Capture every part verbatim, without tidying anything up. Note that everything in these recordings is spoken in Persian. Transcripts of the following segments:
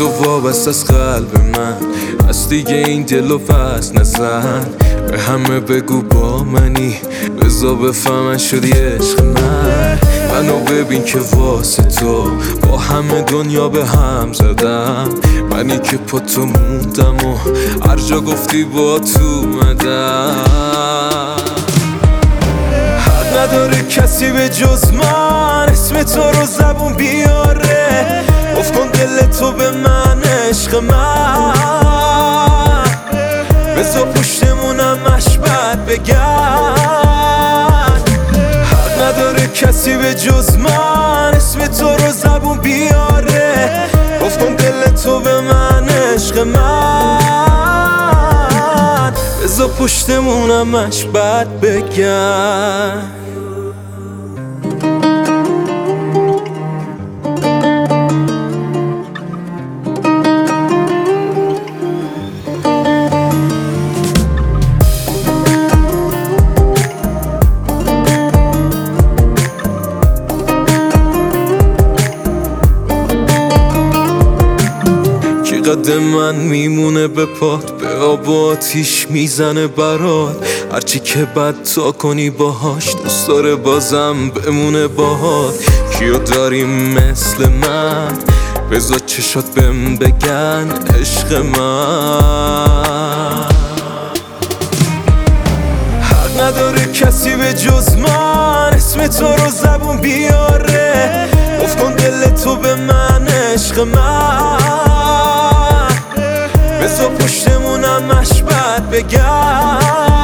تو وابست از قلب من، از دیگه این دل و فصل نزن. به همه بگو با منی، بزا بفهمن شدی عشق من. منو ببین که واسه تو با همه دنیا به هم زدم. منی که پا تو موندم و هر جا گفتی با تو اومدم. حد نداره کسی به جز من اسم تو رو زبون بیاره. گفت کن دل تو به من عشق من، بذار پشتمونم مشبت بگن. حد نداره کسی به جز من اسم تو رو زبون بیاره. گفت کن دل تو به من عشق من، بذار پشتمونم مشبت بگن. قد من میمونه به پات، به آب و آتیش میزنه برات. هرچی که بد تا کنی باهاش، دوست داره بازم بمونه باهات. کیو داریم مثل من؟ بذار چشات بهم بگن عشق من. حق نداره کسی به جز من اسم تو رو زبون بیاره. گفت کن دل تو به من عشق من، بذار پشتمونم مشبت بگن.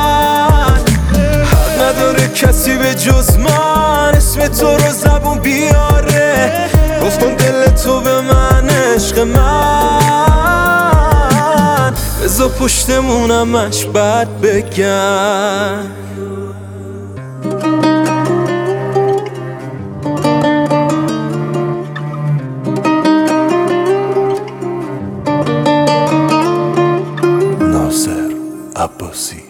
حق نداره کسی به جز من اسم تو رو زبون بیاره. گفت کن دل تو به من عشق من، بذار پشتمونم مشبت بگن. ناصر عباسی.